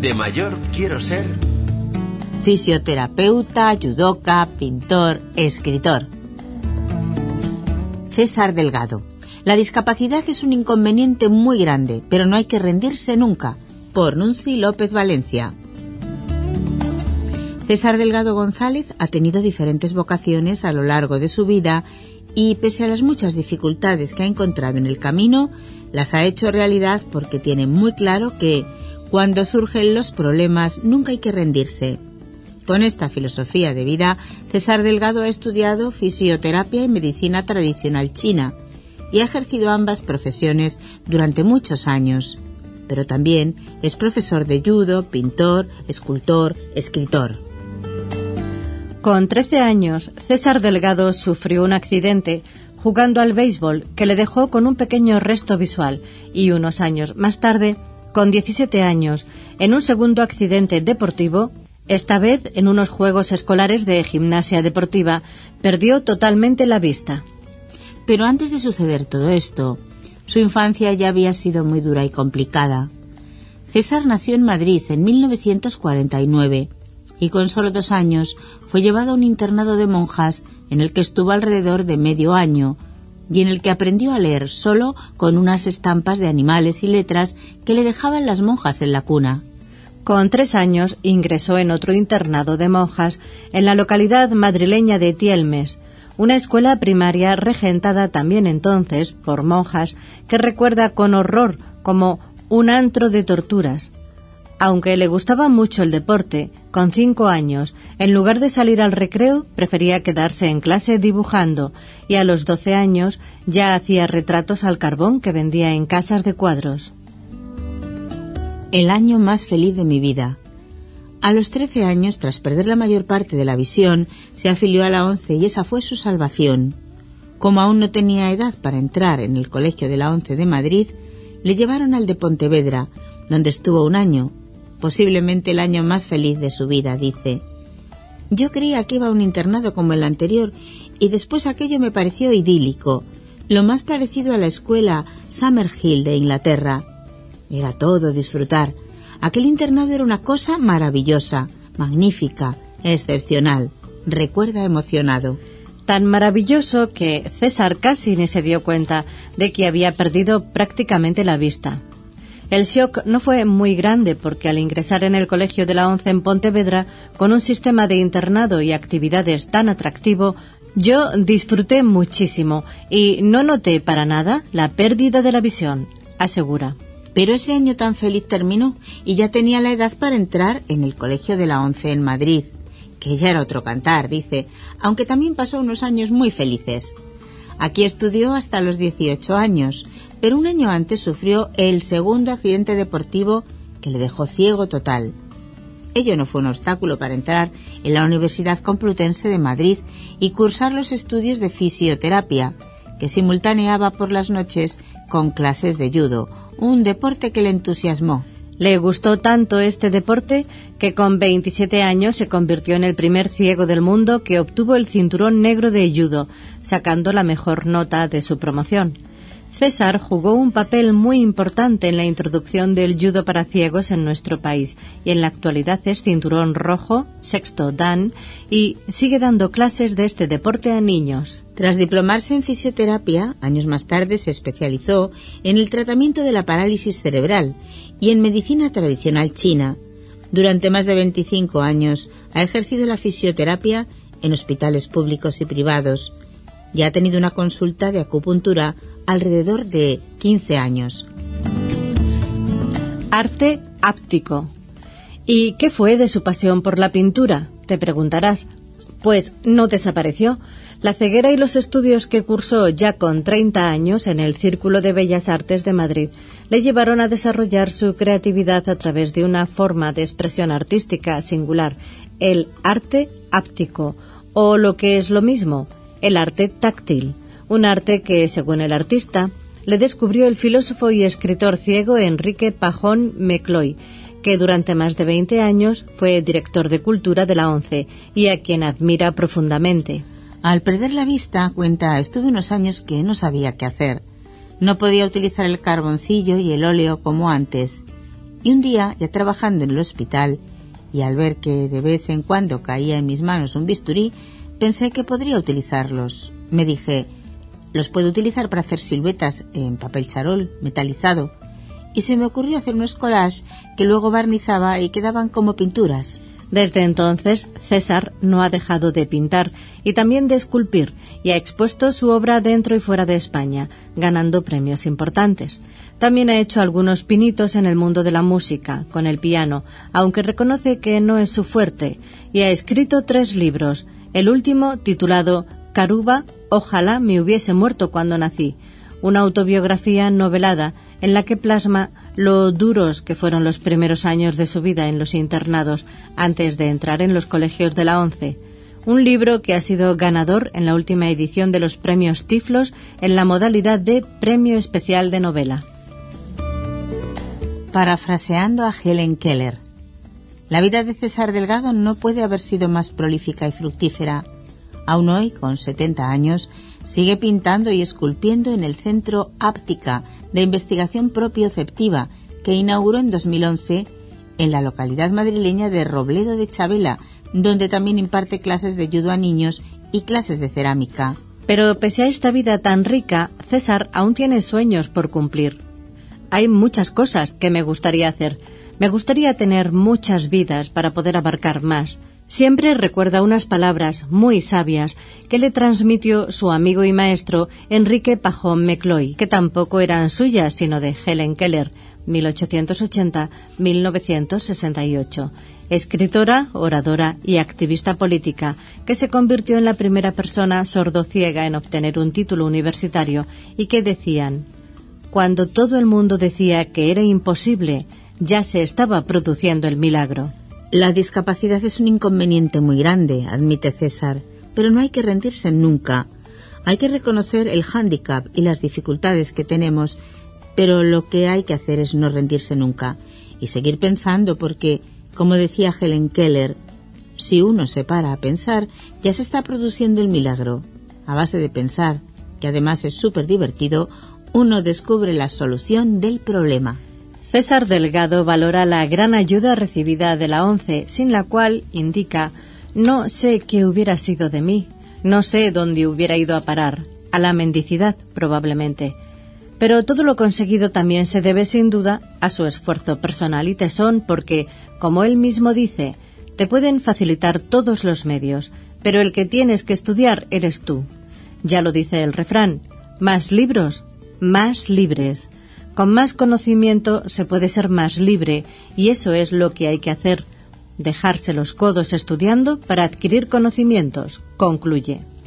De mayor quiero ser... fisioterapeuta, judoka, pintor, escritor. César Delgado. La discapacidad es un inconveniente muy grande, pero no hay que rendirse nunca. Por Nunci López Valencia. César Delgado González ha tenido diferentes vocaciones a lo largo de su vida y, pese a las muchas dificultades que ha encontrado en el camino, las ha hecho realidad porque tiene muy claro que, cuando surgen los problemas, nunca hay que rendirse. Con esta filosofía de vida, César Delgado ha estudiado fisioterapia y medicina tradicional china y ha ejercido ambas profesiones durante muchos años. Pero también es profesor de judo, pintor, escultor, escritor. Con 13 años, César Delgado sufrió un accidente jugando al béisbol que le dejó con un pequeño resto visual y unos años más tarde, con 17 años, en un segundo accidente deportivo, esta vez en unos juegos escolares de gimnasia deportiva, perdió totalmente la vista. Pero antes de suceder todo esto, su infancia ya había sido muy dura y complicada. César nació en Madrid en 1949 y con solo 2 años fue llevado a un internado de monjas en el que estuvo alrededor de medio año y en el que aprendió a leer solo con unas estampas de animales y letras que le dejaban las monjas en la cuna. Con 3 años ingresó en otro internado de monjas en la localidad madrileña de Tielmes, una escuela primaria regentada también entonces por monjas que recuerda con horror como un antro de torturas. Aunque le gustaba mucho el deporte, con 5 años, en lugar de salir al recreo, prefería quedarse en clase dibujando y a los 12 años ya hacía retratos al carbón que vendía en casas de cuadros. El año más feliz de mi vida. A los 13 años, tras perder la mayor parte de la visión, se afilió a la ONCE y esa fue su salvación. Como aún no tenía edad para entrar en el colegio de la ONCE de Madrid, le llevaron al de Pontevedra, donde estuvo 1 año, posiblemente el año más feliz de su vida, dice. Yo creía que iba a un internado como el anterior y después aquello me pareció idílico, lo más parecido a la escuela Summerhill de Inglaterra. Era todo disfrutar. Aquel internado era una cosa maravillosa, magnífica, excepcional, recuerda emocionado. Tan maravilloso que César casi ni se dio cuenta de que había perdido prácticamente la vista. El shock no fue muy grande porque al ingresar en el colegio de la ONCE en Pontevedra, con un sistema de internado y actividades tan atractivo, yo disfruté muchísimo y no noté para nada la pérdida de la visión, asegura. Pero ese año tan feliz terminó y ya tenía la edad para entrar en el colegio de la ONCE en Madrid, que ya era otro cantar, dice, aunque también pasó unos años muy felices. Aquí estudió hasta los 18 años, pero 1 año antes sufrió el segundo accidente deportivo que le dejó ciego total. Ello no fue un obstáculo para entrar en la Universidad Complutense de Madrid y cursar los estudios de fisioterapia, que simultaneaba por las noches con clases de judo, un deporte que le entusiasmó. Le gustó tanto este deporte que con 27 años se convirtió en el primer ciego del mundo que obtuvo el cinturón negro de judo, sacando la mejor nota de su promoción. César jugó un papel muy importante en la introducción del judo para ciegos en nuestro país y en la actualidad es cinturón rojo, sexto dan, y sigue dando clases de este deporte a niños. Tras diplomarse en fisioterapia, años más tarde se especializó en el tratamiento de la parálisis cerebral y en medicina tradicional china. Durante más de 25 años ha ejercido la fisioterapia en hospitales públicos y privados y ha tenido una consulta de acupuntura alrededor de 15 años. Arte áptico. ¿Y qué fue de su pasión por la pintura? Te preguntarás. Pues no desapareció. La ceguera y los estudios que cursó ya con 30 años en el Círculo de Bellas Artes de Madrid le llevaron a desarrollar su creatividad a través de una forma de expresión artística singular, el arte áptico, o lo que es lo mismo, el arte táctil, un arte que, según el artista, le descubrió el filósofo y escritor ciego Enrique Pajón Mecloy, que durante más de 20 años fue director de cultura de la ONCE y a quien admira profundamente. Al perder la vista, cuenta, estuve unos años que no sabía qué hacer. No podía utilizar el carboncillo y el óleo como antes. Y un día, ya trabajando en el hospital, y al ver que de vez en cuando caía en mis manos un bisturí, pensé que podría utilizarlos. Me dije, los puedo utilizar para hacer siluetas en papel charol metalizado, y se me ocurrió hacer unos collages que luego barnizaba y quedaban como pinturas. Desde entonces, César no ha dejado de pintar y también de esculpir, y ha expuesto su obra dentro y fuera de España, ganando premios importantes. También ha hecho algunos pinitos en el mundo de la música, con el piano, aunque reconoce que no es su fuerte, y ha escrito 3 libros, el último titulado Caruba, ojalá me hubiese muerto cuando nací, una autobiografía novelada en la que plasma lo duros que fueron los primeros años de su vida en los internados antes de entrar en los colegios de la ONCE. Un libro que ha sido ganador en la última edición de los premios Tiflos en la modalidad de Premio Especial de Novela. Parafraseando a Helen Keller, la vida de César Delgado no puede haber sido más prolífica y fructífera. Aún hoy, con 70 años, sigue pintando y esculpiendo en el Centro Áptica de Investigación Propioceptiva que inauguró en 2011 en la localidad madrileña de Robledo de Chabela, donde también imparte clases de judo a niños y clases de cerámica. Pero pese a esta vida tan rica, César aún tiene sueños por cumplir. Hay muchas cosas que me gustaría hacer. Me gustaría tener muchas vidas para poder abarcar más. Siempre recuerda unas palabras muy sabias que le transmitió su amigo y maestro Enrique Pajón Mecloy, que tampoco eran suyas, sino de Helen Keller, 1880-1968, escritora, oradora y activista política, que se convirtió en la primera persona sordociega en obtener un título universitario y que decían: cuando todo el mundo decía que era imposible, ya se estaba produciendo el milagro. La discapacidad es un inconveniente muy grande, admite César, pero no hay que rendirse nunca. Hay que reconocer el hándicap y las dificultades que tenemos, pero lo que hay que hacer es no rendirse nunca y seguir pensando porque, como decía Helen Keller, si uno se para a pensar, ya se está produciendo el milagro. A base de pensar, que además es súper divertido, uno descubre la solución del problema. César Delgado valora la gran ayuda recibida de la ONCE, sin la cual, indica, no sé qué hubiera sido de mí, no sé dónde hubiera ido a parar, a la mendicidad probablemente. Pero todo lo conseguido también se debe sin duda a su esfuerzo personal y tesón porque, como él mismo dice, te pueden facilitar todos los medios, pero el que tienes que estudiar eres tú. Ya lo dice el refrán, más libros, más libres. Con más conocimiento se puede ser más libre y eso es lo que hay que hacer, dejarse los codos estudiando para adquirir conocimientos, concluye.